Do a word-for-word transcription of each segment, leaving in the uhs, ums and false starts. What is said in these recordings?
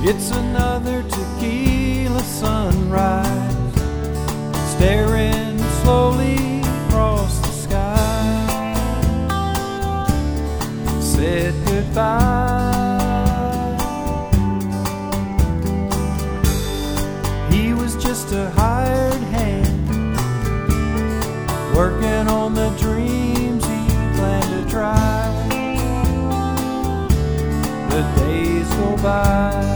It's another tequila sunrise, staring slowly across the sky. Said goodbye. He was just a hired hand, working on the dreams he planned to try. The days go by.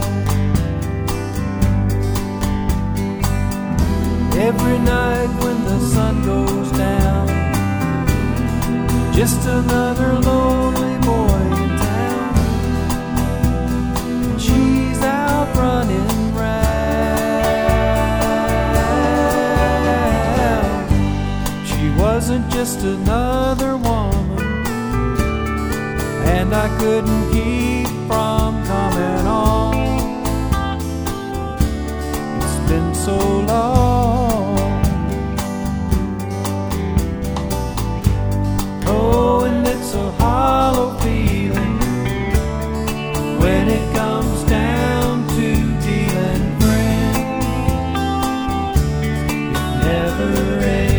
Every night when the sun goes down, just another lonely boy in town. And she's out running round. She wasn't just another woman, and I couldn't keep from coming on. It's been so long. Oh, and it's a hollow feeling when it comes down to dealing friends. It never ends.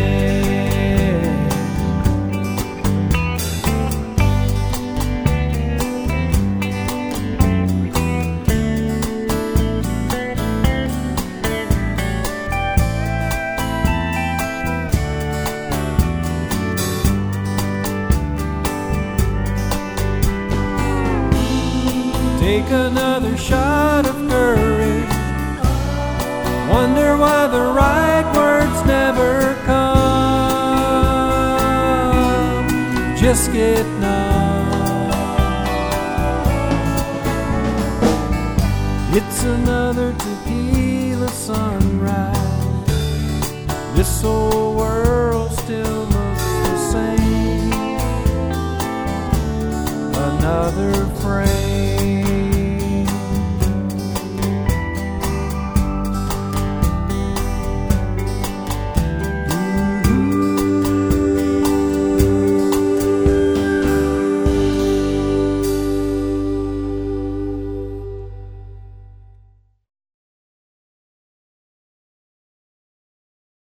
Take another shot of courage. Wonder why the right words never come. Just get numb. It's another tequila sunrise. This old world still looks the same.